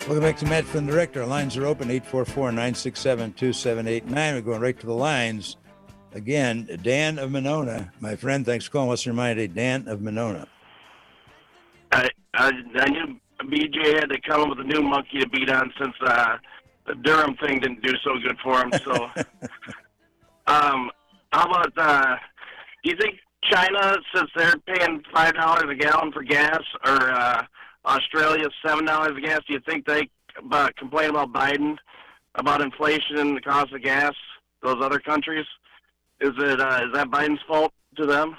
Welcome back to Matt Flynn Director. Our lines are open, 844-967-2789. We're going right to the lines. Again, Dan of Monona. My friend, thanks for calling. What's your mind today? Dan of Monona. I knew BJ had to come up with a new monkey to beat on since the Durham thing didn't do so good for him. So, how about, do you think China, since they're paying $5 a gallon for gas, or Australia $7 a gas, do you think they complain about Biden, about inflation and the cost of gas, those other countries? Is that Biden's fault to them?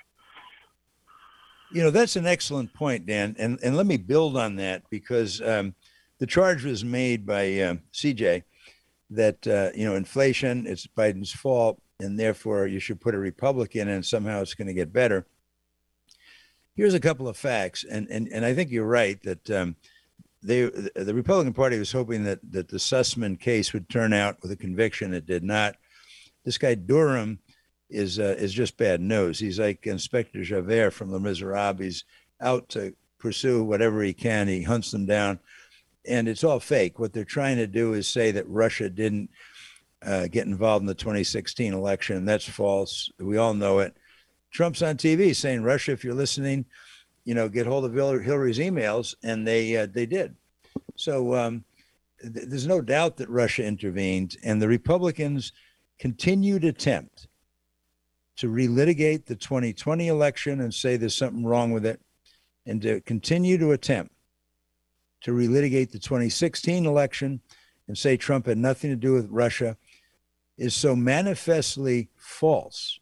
You know, that's an excellent point, Dan. And let me build on that, because the charge was made by CJ that, inflation, it's Biden's fault, and therefore you should put a Republican and somehow it's going to get better. Here's a couple of facts. And I think you're right that the Republican Party was hoping that the Sussman case would turn out with a conviction. It did not. This guy Durham is just bad news. He's like Inspector Javert from Les Miserables. He's out to pursue whatever he can. He hunts them down, and it's all fake. What they're trying to do is say that Russia didn't get involved in the 2016 election. That's false. We all know it. Trump's on TV saying, Russia, if you're listening, get hold of Hillary's emails, and they did. So there's no doubt that Russia intervened, and the Republicans continued attempt to relitigate the 2020 election and say there's something wrong with it, and to continue to attempt to relitigate the 2016 election and say Trump had nothing to do with Russia is so manifestly false,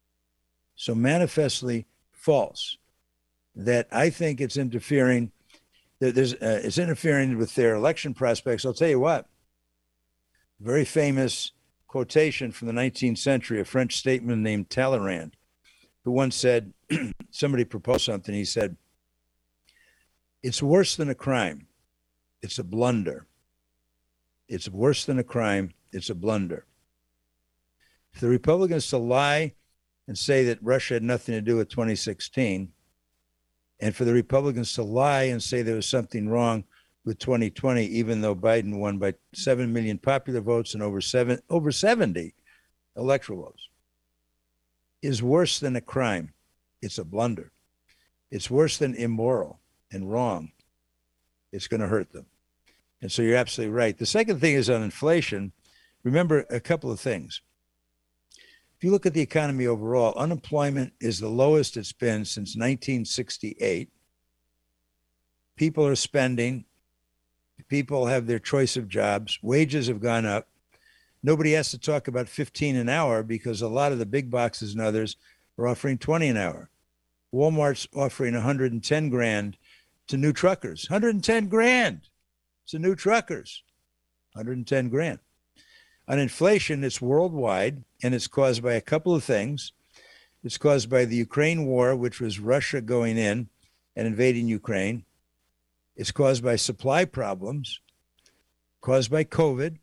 that I think it's interfering. It's interfering with their election prospects. I'll tell you what. Very famous quotation from the 19th century, a French statesman named Talleyrand, who once said, somebody proposed something. He said, "It's worse than a crime. It's a blunder. It's worse than a crime. It's a blunder." For the Republicans to lie and say that Russia had nothing to do with 2016, and for the Republicans to lie and say there was something wrong with 2020, even though Biden won by 7 million popular votes and over 70 electoral votes, is worse than a crime. It's a blunder. It's worse than immoral and wrong. It's going to hurt them. And so you're absolutely right. The second thing is on inflation. Remember a couple of things. If you look at the economy overall, unemployment is the lowest it's been since 1968. People are spending. People have their choice of jobs. Wages have gone up. Nobody has to talk about 15 an hour because a lot of the big boxes and others are offering 20 an hour. Walmart's offering 110 grand to new truckers. 110 grand to new truckers. 110 grand. On inflation, it's worldwide, and it's caused by a couple of things. It's caused by the Ukraine war, which was Russia going in and invading Ukraine. It's caused by supply problems, caused by COVID,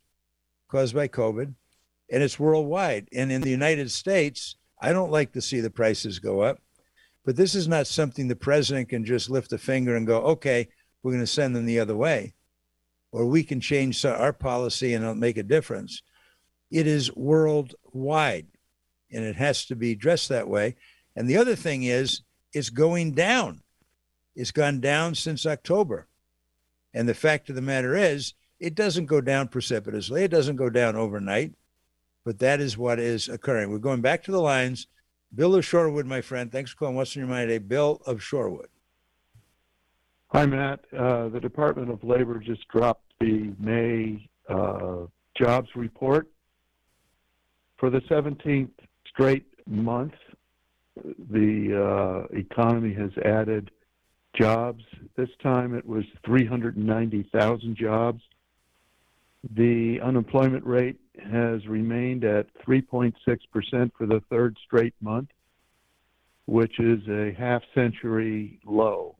and it's worldwide. And in the United States, I don't like to see the prices go up, but this is not something the president can just lift a finger and go, okay, we're going to send them the other way, or we can change our policy and it'll make a difference. It is worldwide, and it has to be addressed that way. And the other thing is, it's going down. It's gone down since October. And the fact of the matter is, it doesn't go down precipitously. It doesn't go down overnight. But that is what is occurring. We're going back to the lines. Bill of Shorewood, my friend. Thanks for calling. What's on your mind today? Bill of Shorewood. Hi, Matt. The Department of Labor just dropped the May jobs report. For the 17th straight month, the economy has added jobs. This time it was 390,000 jobs. The unemployment rate has remained at 3.6% for the third straight month, which is a half-century low.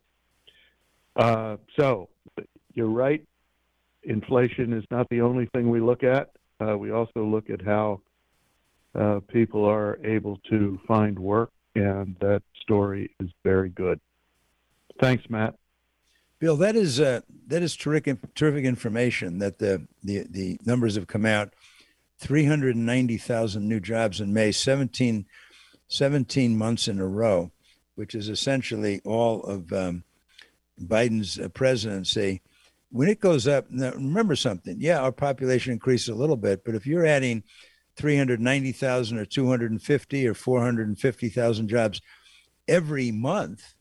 So you're right. Inflation is not the only thing we look at. We also look at how people are able to find work, and that story is very good. Thanks, Matt. Bill, that is terrific information that the numbers have come out. 390,000 new jobs in May, 17 months in a row, which is essentially all of Biden's presidency. When it goes up, now remember something. Yeah, our population increased a little bit, but if you're adding 390,000 or 250 or 450,000 jobs every month,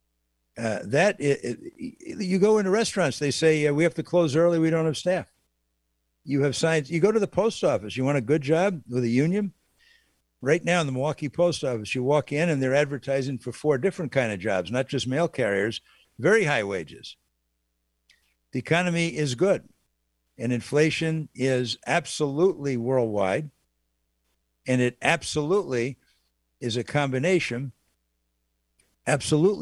you go into restaurants, they say we have to close early, we don't have staff. You have signs. You go to the post office, you want a good job with a union. Right now in the Milwaukee post office, you walk in and they're advertising for 4 different kind of jobs, not just mail carriers, very high wages. The economy is good, and inflation is absolutely worldwide, and it absolutely is a combination of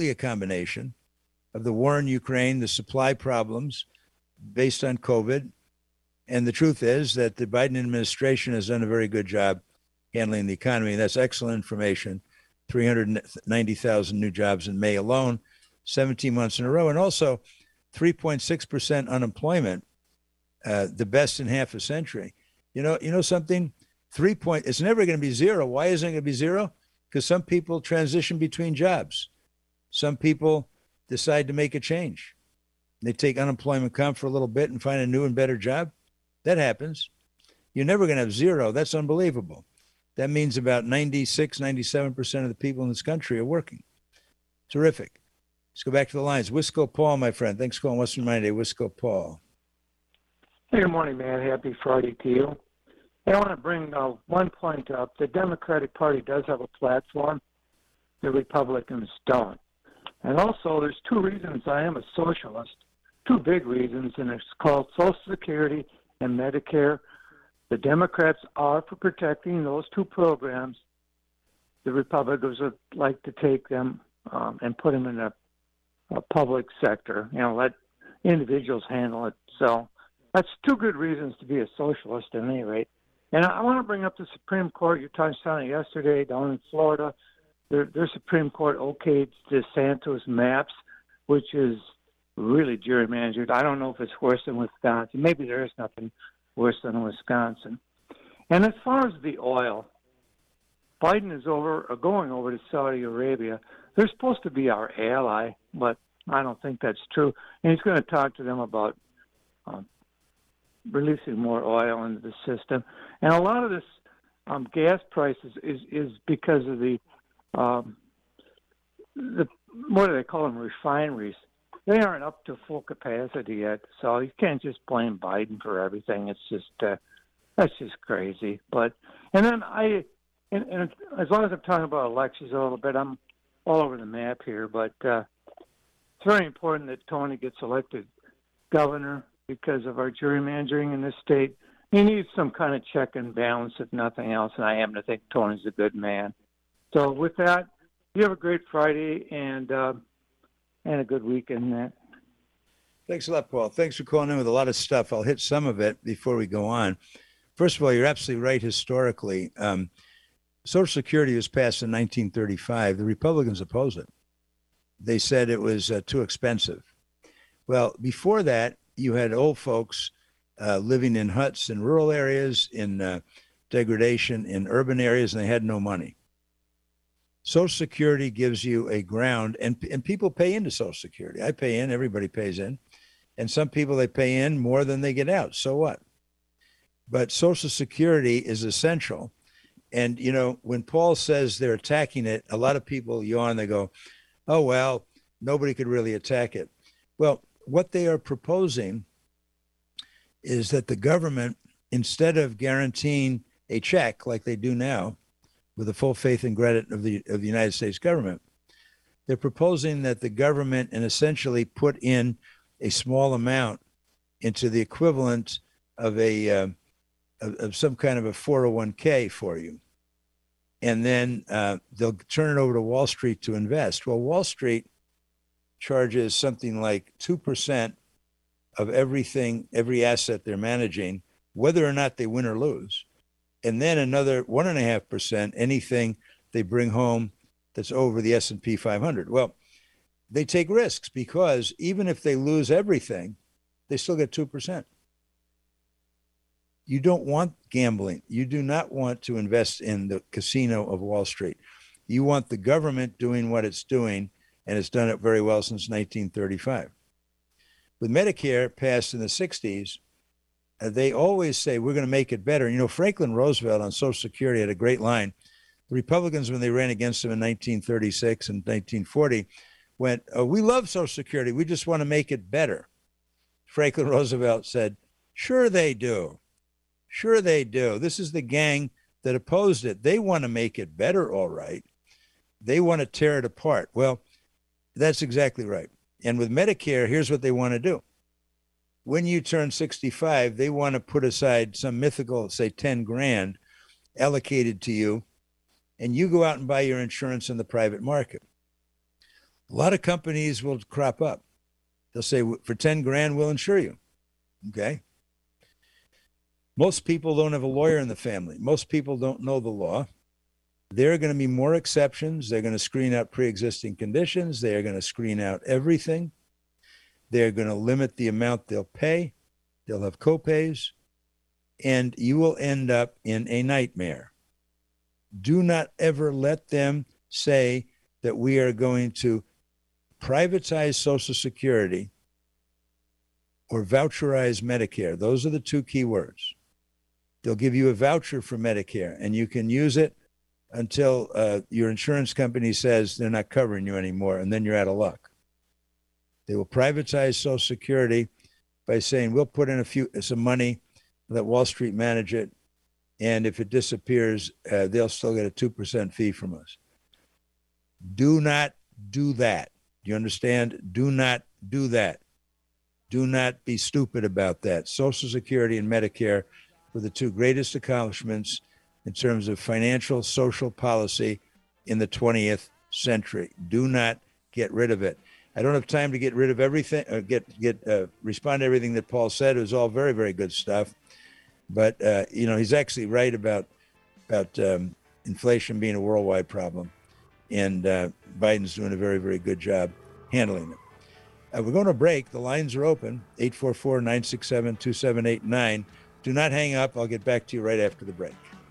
the war in Ukraine, the supply problems based on COVID, and the truth is that the Biden administration has done a very good job handling the economy. That's excellent information. 390,000 new jobs in May alone, 17 months in a row, and also 3.6% unemployment, the best in half a century. You know something? It's never going to be zero. Why isn't it going to be zero? Because some people transition between jobs. Some people decide to make a change. They take unemployment comp for a little bit and find a new and better job. That happens. You're never going to have zero. That's unbelievable. That means about 96, 97% of the people in this country are working. Terrific. Let's go back to the lines. Wisco Paul, my friend. Thanks for calling Western Mind Day. Wisco Paul. Hey, good morning, man. Happy Friday to you. I want to bring one point up. The Democratic Party does have a platform. The Republicans don't. And also, there's 2 reasons I am a socialist, 2 big reasons, and it's called Social Security and Medicare. The Democrats are for protecting those 2 programs. The Republicans would like to take them and put them in a public sector, let individuals handle it. So that's 2 good reasons to be a socialist at any rate. And I want to bring up the Supreme Court. You touched on it yesterday down in Florida. Their Supreme Court okayed DeSantis maps, which is really gerrymandered. I don't know if it's worse than Wisconsin. Maybe there is nothing worse than Wisconsin. And as far as the oil, Biden is going over to Saudi Arabia. They're supposed to be our ally, but I don't think that's true. And he's going to talk to them about releasing more oil into the system. And a lot of this gas prices is because of the what do they call them, refineries. They aren't up to full capacity yet, so you can't just blame Biden for everything. It's just that's just crazy. And then and as long as I'm talking about elections a little bit, I'm all over the map here, but it's very important that Tony gets elected governor because of our gerrymandering in this state. He needs some kind of check and balance, if nothing else, and I happen to think Tony's a good man. So with that, you have a great Friday and a good weekend, Matt. Thanks a lot, Paul. Thanks for calling in with a lot of stuff. I'll hit some of it before we go on. First of all, you're absolutely right historically. Social Security was passed in 1935. The Republicans opposed it. They said it was too expensive. Well, before that, you had old folks living in huts in rural areas, in degradation in urban areas, and they had no money. Social Security gives you a ground, and people pay into Social Security. I pay in, everybody pays in. And some people, they pay in more than they get out. So what? But Social Security is essential. And, when Paul says they're attacking it, a lot of people yawn. They go, oh, well, nobody could really attack it. Well, what they are proposing is that the government, instead of guaranteeing a check like they do now, with the full faith and credit of the United States government, they're proposing that the government and essentially put in a small amount into the equivalent of of some kind of a 401k for you. And then they'll turn it over to Wall Street to invest. Well, Wall Street charges something like 2% of every asset they're managing, whether or not they win or lose. And then another 1.5%, anything they bring home that's over the S&P 500. Well, they take risks because even if they lose everything, they still get 2%. You don't want gambling. You do not want to invest in the casino of Wall Street. You want the government doing what it's doing, and it's done it very well since 1935. With Medicare passed in the 60s, they always say, we're going to make it better. You know, Franklin Roosevelt on Social Security had a great line. The Republicans, when they ran against him in 1936 and 1940, went, oh, we love Social Security. We just want to make it better. Franklin Roosevelt said, sure they do. Sure they do. This is the gang that opposed it. They want to make it better, all right. They want to tear it apart. Well, that's exactly right. And with Medicare, here's what they want to do. When you turn 65, they want to put aside some mythical, say 10 grand allocated to you, and you go out and buy your insurance in the private market. A lot of companies will crop up. They'll say, for 10 grand, we'll insure you. Okay. Most people don't have a lawyer in the family. Most people don't know the law. There are going to be more exceptions. They're going to screen out pre-existing conditions. They are going to screen out everything. They're going to limit the amount they'll pay. They'll have copays. And you will end up in a nightmare. Do not ever let them say that we are going to privatize Social Security or voucherize Medicare. Those are the two key words. They'll give you a voucher for Medicare, and you can use it until your insurance company says they're not covering you anymore, and then you're out of luck. They will privatize Social Security by saying, we'll put in some money, let Wall Street manage it, and if it disappears, they'll still get a 2% fee from us. Do not do that. Do you understand? Do not do that. Do not be stupid about that. Social Security and Medicare were the two greatest accomplishments in terms of financial, social policy in the 20th century. Do not get rid of it. I don't have time to get rid of everything, or respond to everything that Paul said. It was all very, very good stuff. But, he's actually right about inflation being a worldwide problem. And Biden's doing a very, very good job handling it. We're going to break. The lines are open, 844-967-2789. Do not hang up. I'll get back to you right after the break.